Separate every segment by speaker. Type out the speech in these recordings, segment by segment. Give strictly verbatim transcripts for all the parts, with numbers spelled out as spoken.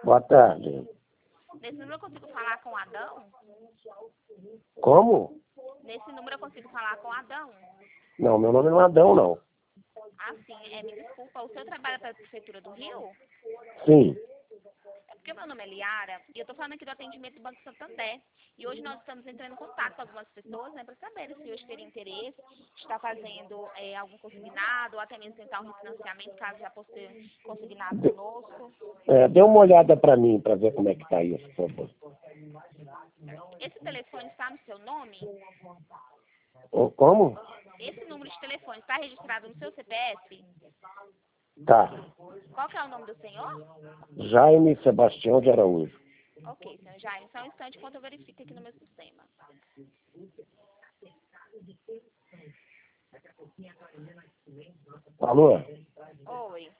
Speaker 1: Boa tarde.
Speaker 2: Nesse número eu consigo falar com o Adão?
Speaker 1: Como?
Speaker 2: Nesse número eu consigo falar com o Adão?
Speaker 1: Não, meu nome não é Adão, não.
Speaker 2: Ah, sim. É, me desculpa, o senhor trabalha para a Prefeitura do Rio?
Speaker 1: Sim.
Speaker 2: É porque meu nome é Liara e eu estou falando aqui do atendimento do Banco Santander. E hoje nós estamos entrando em contato com algumas pessoas, né, para saber se hoje teria interesse de estar fazendo é, algum consignado ou até mesmo tentar um refinanciamento, caso já possui consignado
Speaker 1: De,
Speaker 2: conosco.
Speaker 1: é, dê uma olhada para mim, para ver como é que tá isso, por favor.
Speaker 2: Esse telefone está no seu nome?
Speaker 1: Ô, como?
Speaker 2: Esse número de telefone está registrado no seu C P F?
Speaker 1: Tá.
Speaker 2: Qual que é o nome do senhor?
Speaker 1: Jaime Sebastião de Araújo.
Speaker 2: Ok, senhor Jaime, só um instante enquanto eu verifico aqui no meu sistema.
Speaker 1: Alô?
Speaker 2: Oi.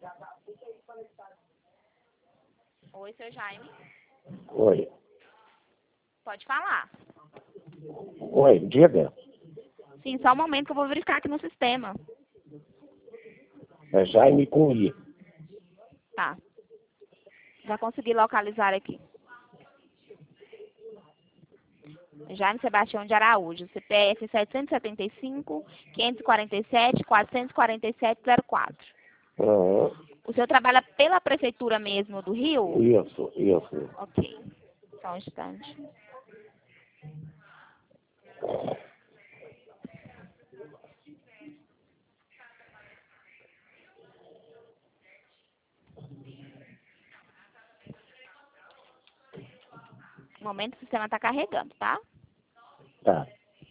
Speaker 2: Oi, senhor Jaime.
Speaker 1: Oi.
Speaker 2: Pode falar.
Speaker 1: Oi, diga.
Speaker 2: Sim, só um momento que eu vou verificar aqui no sistema.
Speaker 1: É Jaime com I.
Speaker 2: Tá. Já consegui localizar aqui. Jaime Sebastião de Araújo, C P F setecentos e setenta e cinco, quinhentos e quarenta e sete, quatrocentos e quarenta e sete, zero quatro.
Speaker 1: Uhum.
Speaker 2: O senhor trabalha pela Prefeitura mesmo do Rio?
Speaker 1: Isso, isso.
Speaker 2: Ok. Só um instante. No momento o sistema está carregando, tá?
Speaker 1: Tá.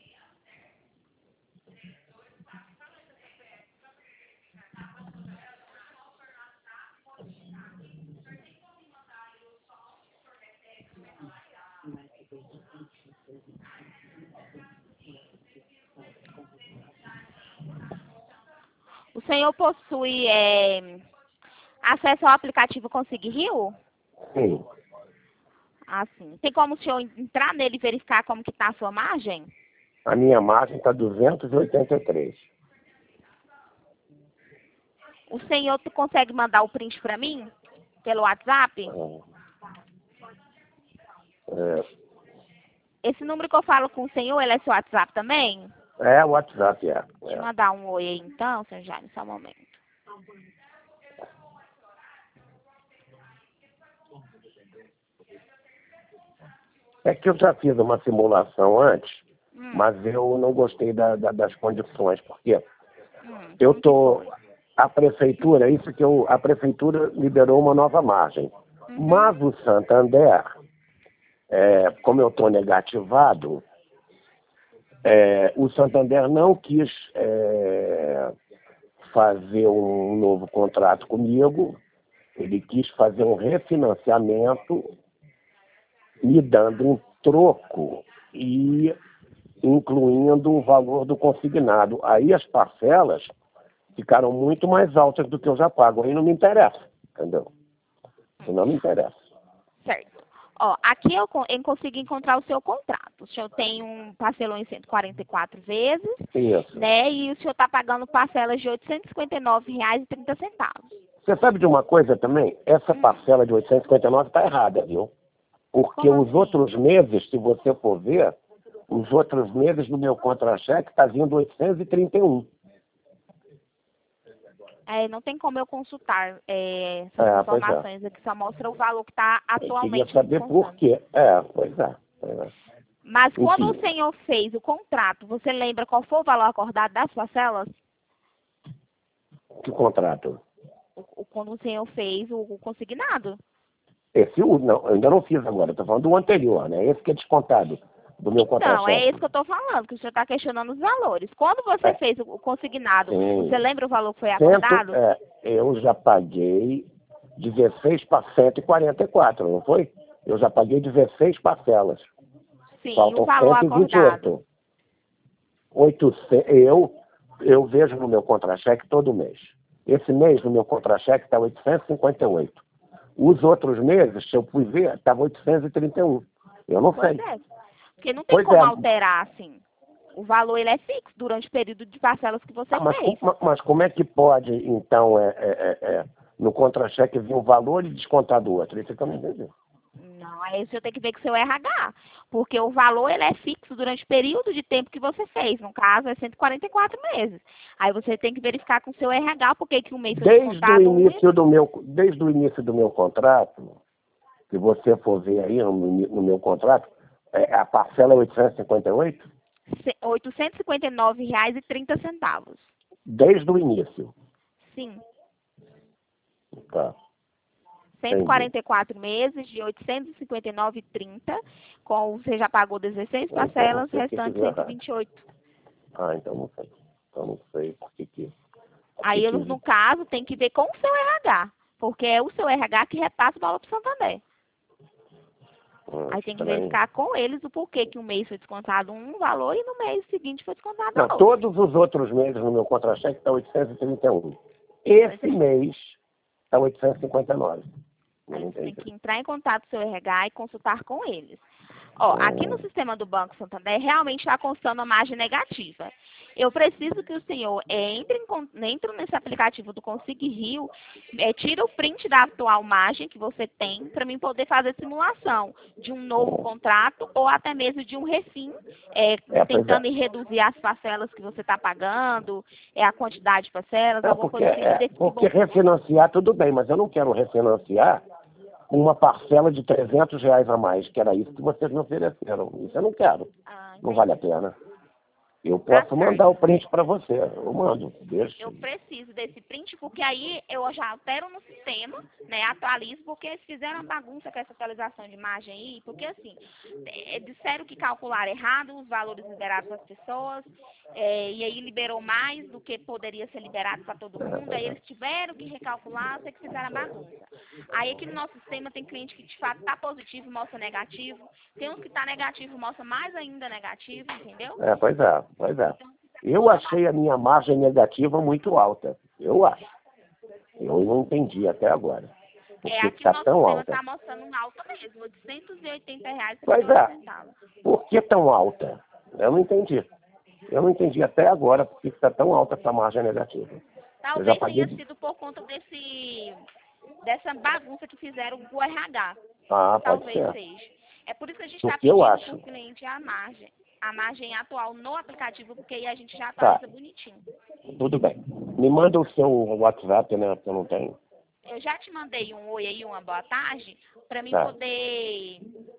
Speaker 2: O senhor possui é, acesso ao aplicativo Consig Rio?
Speaker 1: Sim.
Speaker 2: Ah, sim. Tem como o senhor entrar nele e verificar como que está a sua margem?
Speaker 1: A minha margem está duzentos e oitenta e três.
Speaker 2: O senhor tu consegue mandar o print para mim? Pelo WhatsApp?
Speaker 1: É,
Speaker 2: Esse número que eu falo com o senhor, ele é seu WhatsApp também?
Speaker 1: é o WhatsApp, é.
Speaker 2: Deixa eu
Speaker 1: é.
Speaker 2: mandar um oi aí então, senhor Jaime, só um momento.
Speaker 1: É que eu já fiz uma simulação antes,
Speaker 2: Hum,
Speaker 1: mas eu não gostei da, da, das condições, porque
Speaker 2: hum,
Speaker 1: eu
Speaker 2: como que
Speaker 1: tô,
Speaker 2: foi?
Speaker 1: a prefeitura, isso que eu, a prefeitura liberou uma nova margem,
Speaker 2: Uhum.
Speaker 1: mas o Santander, é, como eu estou negativado, é, o Santander não quis é, fazer um novo contrato comigo, ele quis fazer um refinanciamento me dando um troco e incluindo o valor do consignado. Aí as parcelas ficaram muito mais altas do que eu já pago. Aí não me interessa, entendeu? Isso não me interessa.
Speaker 2: Certo. Ó, aqui eu, con- eu consigo encontrar o seu contrato. O senhor tem um parcelou em cento e quarenta e quatro vezes,
Speaker 1: Isso.
Speaker 2: né? E o senhor está pagando parcelas de oitocentos e cinquenta e nove reais e trinta centavos.
Speaker 1: Você sabe de uma coisa também? Essa
Speaker 2: Hum.
Speaker 1: parcela de oitocentos e cinquenta e nove está errada, viu? Porque
Speaker 2: Como
Speaker 1: os
Speaker 2: assim?
Speaker 1: outros meses, se você for ver, os outros meses do meu contra-cheque está vindo oitocentos e trinta e um.
Speaker 2: É, não tem como eu consultar é, essas
Speaker 1: É, pois é.
Speaker 2: informações aqui, só mostra o valor que está
Speaker 1: Eu queria
Speaker 2: atualmente
Speaker 1: saber por
Speaker 2: constando.
Speaker 1: quê. É, pois é. é.
Speaker 2: Mas quando
Speaker 1: Enfim.
Speaker 2: o senhor fez o contrato, você lembra qual foi o valor acordado das parcelas?
Speaker 1: Que contrato?
Speaker 2: O, o- quando o senhor fez o, o consignado?
Speaker 1: Esse, o- não, eu ainda não fiz agora, estou falando do anterior, né? Esse que é descontado do meu
Speaker 2: Então, é
Speaker 1: contra-cheque.
Speaker 2: isso que eu estou falando, que o senhor está questionando os valores. Quando você
Speaker 1: É,
Speaker 2: fez o, o consignado,
Speaker 1: sim.
Speaker 2: você lembra o valor que foi
Speaker 1: Cento,
Speaker 2: acordado?
Speaker 1: é, eu já paguei dezesseis para cento e quarenta e quatro, não foi? Eu já paguei dezesseis parcelas.
Speaker 2: Sim, e o
Speaker 1: Faltam
Speaker 2: valor
Speaker 1: cento e vinte e
Speaker 2: acordado?
Speaker 1: oito. oitocentos, eu, eu vejo no meu contra-cheque todo mês. Esse mês, no meu contra-cheque, está oitocentos e cinquenta e oito. Os outros meses, se eu fui ver, estava oitocentos e trinta e um. Eu não
Speaker 2: Pois
Speaker 1: sei.
Speaker 2: é. Porque não tem
Speaker 1: Pois
Speaker 2: como
Speaker 1: é.
Speaker 2: alterar assim. O valor ele é fixo durante o período de parcelas que você
Speaker 1: Ah, mas,
Speaker 2: fez.
Speaker 1: co- ma- mas como é que pode, então, é, é, é, é, No contra-cheque vinha um valor e descontado o outro. Isso que eu não entendi.
Speaker 2: Não, aí o senhor tem que ver com o seu R H, porque o valor ele é fixo durante o período de tempo que você fez. No caso, é cento e quarenta e quatro meses. Aí você tem que verificar com o seu R H por que que um mês foi
Speaker 1: Desde o
Speaker 2: descontado um e...
Speaker 1: início do meu, desde o início do meu contrato, se você for ver aí no, no meu contrato, é, a parcela é oitocentos e cinquenta e oito?
Speaker 2: oitocentos e cinquenta e nove reais e trinta centavos.
Speaker 1: Desde o início.
Speaker 2: Sim.
Speaker 1: Tá.
Speaker 2: cento e quarenta e quatro meses de oitocentos e cinquenta e nove reais e trinta centavos, com você já pagou dezesseis parcelas,
Speaker 1: Então,
Speaker 2: restante cento e vinte e oito.
Speaker 1: Ah, então não sei. Então não sei por que que...
Speaker 2: Aí,
Speaker 1: que...
Speaker 2: no caso, tem que ver com o seu R H, porque é o seu R H que repassa o valor para o Santander.
Speaker 1: Hum,
Speaker 2: Aí tem que
Speaker 1: estranho.
Speaker 2: verificar com eles o porquê que um mês foi descontado um valor e no mês seguinte foi descontado
Speaker 1: Não,
Speaker 2: outro.
Speaker 1: todos os outros meses no meu contra-cheque está oitocentos e trinta e um. Esse mês está oitocentos e cinquenta e nove.
Speaker 2: Aí
Speaker 1: Não
Speaker 2: você tem
Speaker 1: entendi.
Speaker 2: que entrar em contato com o seu R H e consultar com eles. Ó, aqui no sistema do Banco Santander realmente está constando a margem negativa. Eu preciso que o senhor é, entre, em, con- entre nesse aplicativo do Consigue Rio, é, tira o print da atual margem que você tem para mim poder fazer simulação de um novo contrato ou até mesmo de um refim, é,
Speaker 1: É, pois
Speaker 2: tentando
Speaker 1: é.
Speaker 2: reduzir as parcelas que você está pagando, é, a quantidade de parcelas,
Speaker 1: É
Speaker 2: alguma
Speaker 1: porque,
Speaker 2: coisa assim.
Speaker 1: é,
Speaker 2: Desse
Speaker 1: porque
Speaker 2: tipo.
Speaker 1: refinanciar tudo bem, mas eu não quero refinanciar com uma parcela de trezentos reais a mais, que era isso que vocês me ofereceram. Isso eu não quero.
Speaker 2: Ah,
Speaker 1: Não
Speaker 2: entendi.
Speaker 1: vale a pena. Eu
Speaker 2: Tá
Speaker 1: posso
Speaker 2: certo.
Speaker 1: mandar o print para você. Eu mando. Deixa.
Speaker 2: Eu preciso desse print, porque aí eu já altero no sistema, né, atualizo, porque eles fizeram uma bagunça com essa atualização de imagem aí, porque assim, é, disseram que calcularam errado os valores liberados para as pessoas, é, e aí liberou mais do que poderia ser liberado para todo mundo, aí eles tiveram que recalcular, sei que fizeram a bagunça. Aí aqui no nosso sistema tem cliente que de fato está positivo e mostra negativo, tem uns que está negativo e mostra mais ainda negativo, entendeu?
Speaker 1: É, pois é, pois é. Eu achei a minha margem negativa muito alta. Eu acho. Eu não entendi até agora. Por
Speaker 2: É,
Speaker 1: que
Speaker 2: aqui o
Speaker 1: está
Speaker 2: nosso
Speaker 1: tão
Speaker 2: sistema
Speaker 1: alta?
Speaker 2: está mostrando um alta mesmo, oitocentos e oitenta reais e
Speaker 1: Pois
Speaker 2: trinta e oito
Speaker 1: é.
Speaker 2: centavos.
Speaker 1: Por que tão alta? Eu não entendi. Eu não entendi até agora por que está tão alta essa margem negativa. Eu já
Speaker 2: Talvez
Speaker 1: paguei...
Speaker 2: tenha sido por conta desse, dessa bagunça que fizeram com o R H.
Speaker 1: Ah, pode
Speaker 2: Talvez
Speaker 1: ser.
Speaker 2: seja. É por isso que a gente
Speaker 1: O
Speaker 2: está
Speaker 1: que eu
Speaker 2: pedindo
Speaker 1: acho.
Speaker 2: para o cliente a margem. A margem atual no aplicativo, porque aí a gente já
Speaker 1: Tá,
Speaker 2: atualiza bonitinho.
Speaker 1: tudo bem. Me manda o seu WhatsApp, né? Que eu não tenho.
Speaker 2: Eu já te mandei um oi aí, uma boa tarde, para mim
Speaker 1: Tá,
Speaker 2: poder...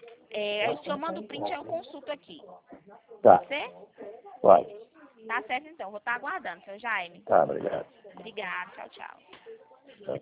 Speaker 2: É, aí o senhor manda o print, aí eu consulto aqui.
Speaker 1: tá.
Speaker 2: Pode ser?
Speaker 1: Pode.
Speaker 2: Tá certo então, vou estar aguardando, seu Jaime.
Speaker 1: Tá, obrigado.
Speaker 2: Obrigada, tchau, tchau.